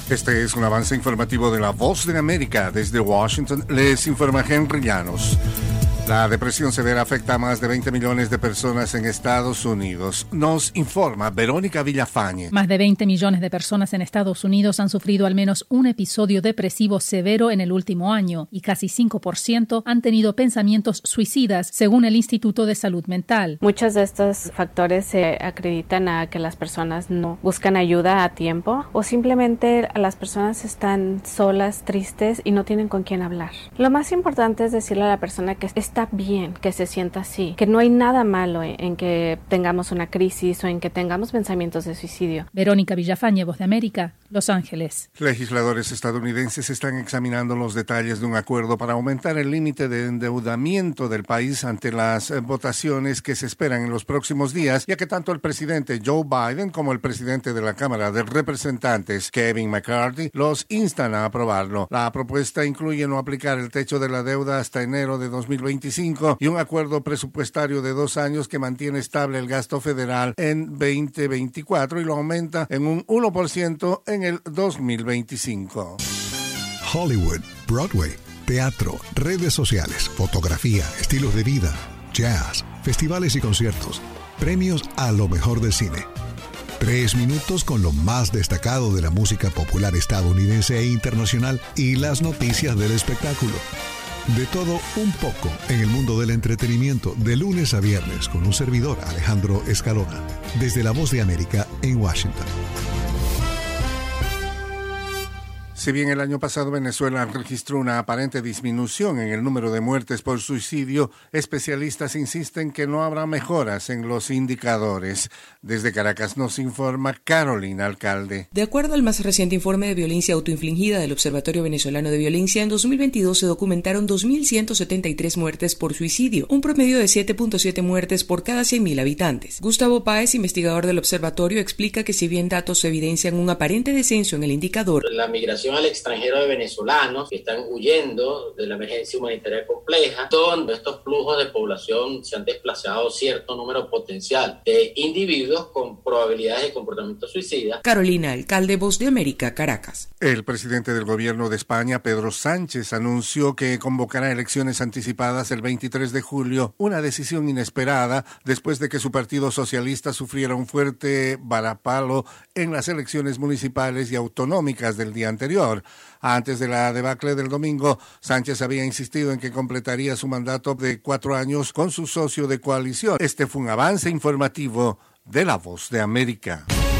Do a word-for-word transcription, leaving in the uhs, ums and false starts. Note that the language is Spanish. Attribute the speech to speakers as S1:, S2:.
S1: Este es un avance informativo de La Voz de América. Desde Washington les informa Henry Llanos. La depresión severa afecta a más de veinte millones de personas en Estados Unidos. Nos informa Verónica Villafañe.
S2: Más de veinte millones de personas en Estados Unidos han sufrido al menos un episodio depresivo severo en el último año y casi cinco por ciento han tenido pensamientos suicidas, según el Instituto de Salud Mental.
S3: Muchos de estos factores se acreditan a que las personas no buscan ayuda a tiempo o simplemente las personas están solas, tristes y no tienen con quién hablar. Lo más importante es decirle a la persona que está bien que se sienta así, que no hay nada malo en, en que tengamos una crisis o en que tengamos pensamientos de suicidio.
S2: Verónica Villafañe, Voz de América, Los Ángeles.
S1: Legisladores estadounidenses están examinando los detalles de un acuerdo para aumentar el límite de endeudamiento del país ante las votaciones que se esperan en los próximos días, ya que tanto el presidente Joe Biden como el presidente de la Cámara de Representantes, Kevin McCarthy, los instan a aprobarlo. La propuesta incluye no aplicar el techo de la deuda hasta enero de dos mil veinticinco y un acuerdo presupuestario de dos años que mantiene estable el gasto federal en veinte veinticuatro y lo aumenta en un uno por ciento en el dos mil veinticinco.
S4: Hollywood, Broadway, teatro, redes sociales, fotografía, estilos de vida, jazz, festivales y conciertos, premios a lo mejor del cine. Tres minutos con lo más destacado de la música popular estadounidense e internacional y las noticias del espectáculo. De todo un poco en el mundo del entretenimiento, de lunes a viernes, con un servidor, Alejandro Escalona, desde La Voz de América en Washington.
S1: Si bien el año pasado Venezuela registró una aparente disminución en el número de muertes por suicidio, especialistas insisten que no habrá mejoras en los indicadores. Desde Caracas nos informa Carolina Alcalde.
S5: De acuerdo al más reciente informe de violencia autoinfligida del Observatorio Venezolano de Violencia, en dos mil veintidós se documentaron dos mil ciento setenta y tres muertes por suicidio, un promedio de siete punto siete muertes por cada cien mil habitantes. Gustavo Páez, investigador del observatorio, explica que si bien datos evidencian un aparente descenso en el indicador,
S6: la migración al extranjero de venezolanos que están huyendo de la emergencia humanitaria compleja, donde estos flujos de población se han desplazado cierto número potencial de individuos con probabilidades de comportamiento suicida.
S5: Carolina Alcalde, Voz de América, Caracas.
S1: El presidente del gobierno de España, Pedro Sánchez, anunció que convocará elecciones anticipadas el veintitrés de julio, una decisión inesperada después de que su partido socialista sufriera un fuerte varapalo en las elecciones municipales y autonómicas del día anterior. Antes de la debacle del domingo, Sánchez había insistido en que completaría su mandato de cuatro años con su socio de coalición. Este fue un avance informativo de La Voz de América.